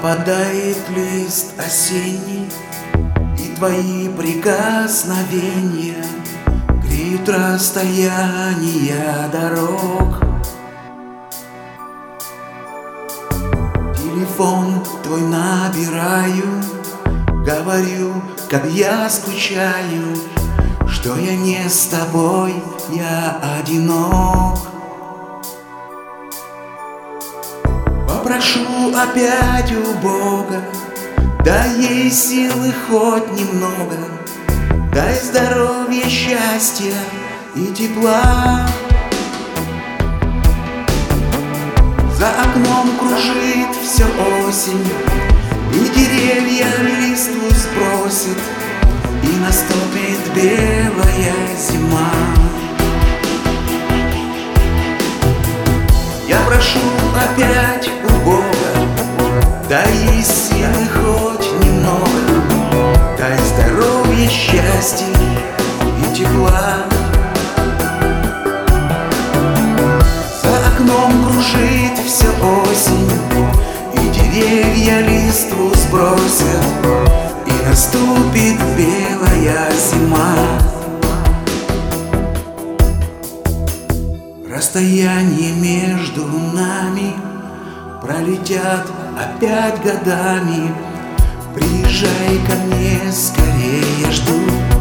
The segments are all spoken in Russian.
Опадает лист осенний, и твои прикосновения греют расстояния дорог. Телефон твой набираю, говорю, как я скучаю, что я не с тобой, я одинок. Попрошу опять у Бога, дай ей силы хоть немного, дай здоровья, счастья и тепла. За окном кружит все осень, и деревья листву сбросит, и наступит белая зима. Я прошу опять у Бога, дай ей силы хоть немного, дай здоровья, счастья и тепла. За окном кружит все осень, и деревья листву сбросят, и наступит белая зима. Расстояние между нами пролетят опять годами. Приезжай ко мне скорее, жду.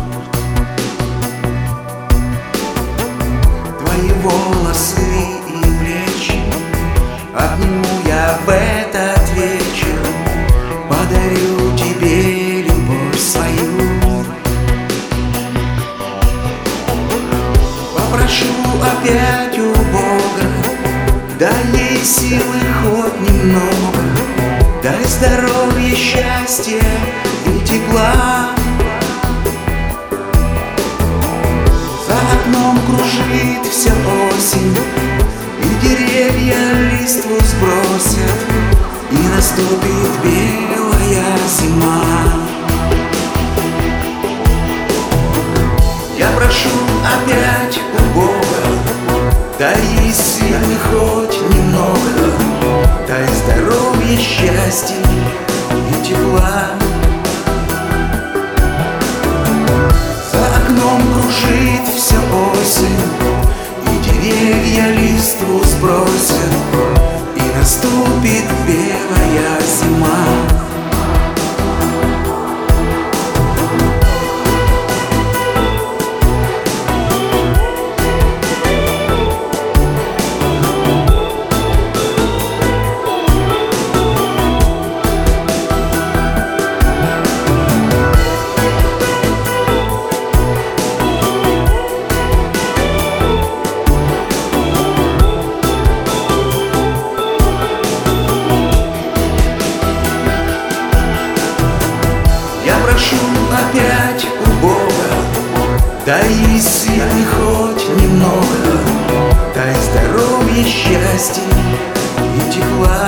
Твои волосы и плечи обниму я в этот вечер, подарю тебе любовь свою. Попрошу опять у Бога, дай ей силы хоть немного, дай здоровья, счастья и тепла. За окном кружит вся осень, и деревья листву сбросят, и наступит белая зима. Я прошу опять у Бога, дай ей силы хоть немного, дай здоровья, счастья и тепла. За окном кружит вся осень, и деревья листву сбросят, и наступит белая зима. Я прошу опять у Бога, дай ей силы хоть немного, дай здоровья, счастья и тепла.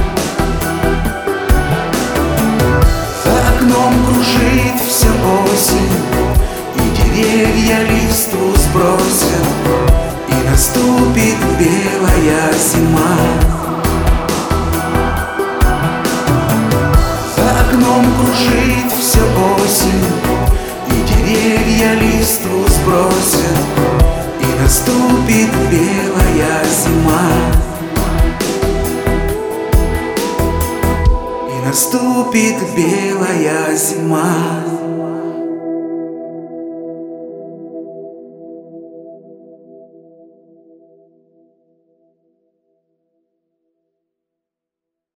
За окном кружит вся осень, и деревья листву сбросят, и наступит белая зима. За окном кружит вся осень, и деревья листву сбросят, и наступит белая зима. И наступит белая зима.